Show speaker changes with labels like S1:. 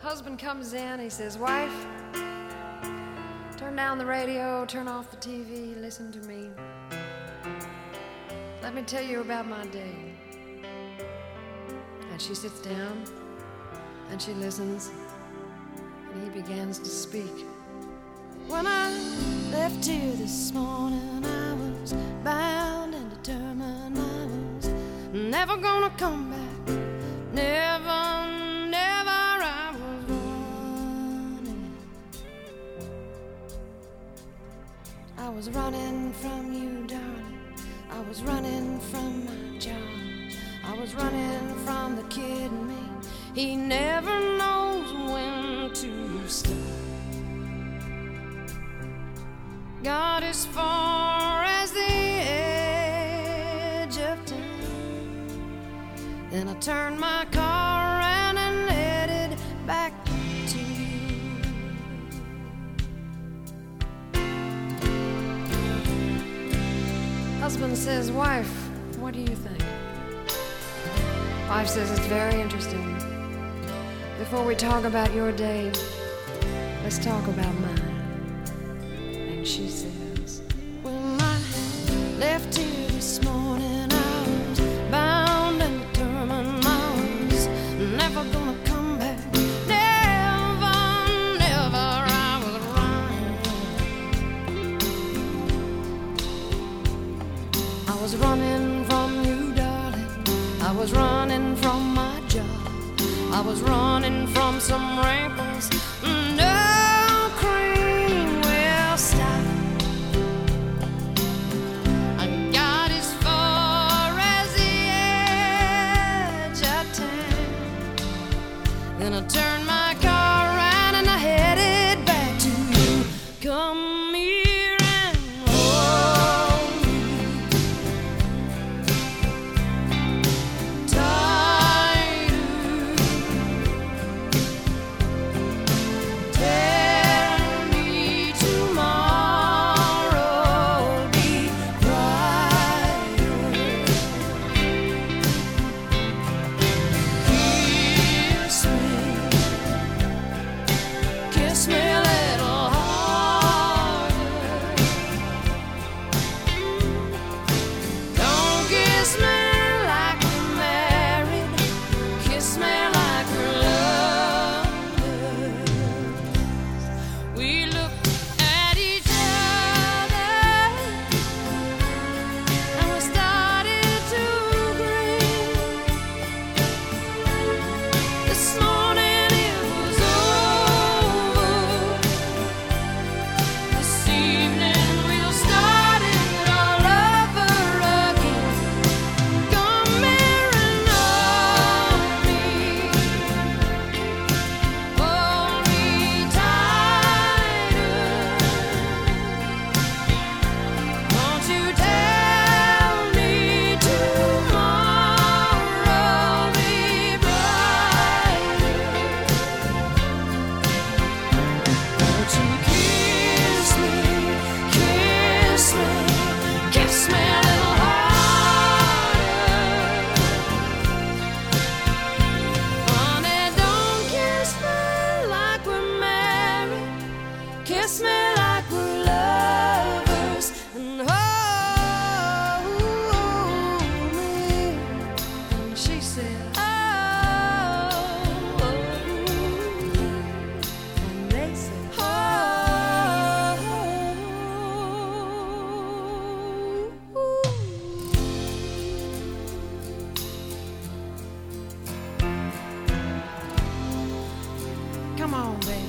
S1: husband comes in, he says, "Wife, turn down the radio, turn off the TV, listen to me. Let me tell you about my day." And she sits down and she listens, and he begins to speak. "When I left here this morning, I was bound and determined I was never gonna come back. Never, never, I was running. I was running from you, darling. I was running from my job. I was running from the kid in me. He never knows when to stop. Got as far as the edge of town. Then I turned my car around and headed back to you." Husband says, "Wife, what do you think?" Wife says, "It's very interesting. Before we talk about your day, let's talk about mine." And she says, "When I left here this morning, I was bound and determined I was never gonna come back. Never, never, I was running. I was running from you, darling. I was running from my job. I was running from some wrinkles. No cream will stop. I got as far as the edge of town. Then I turned my car around and I headed back to you. Come here and hold me tighter. Tell me tomorrow'll be brighter. Kiss me a little harder. Don't kiss me like we're married. Kiss me like we're lovers. We looked at each other and we started to agree. This morning it was over. This evening we'll start it all over again. Come here and hold me. Hold me tighter. Won't you tell me tomorrow'll be brighter? Won't you kiss me, kiss me, kiss me a little harder? Honey, don't kiss me like we're married. Kiss me like we're lovers and hold me. And she said, "Oh," and they said, "Oh." Come on, baby.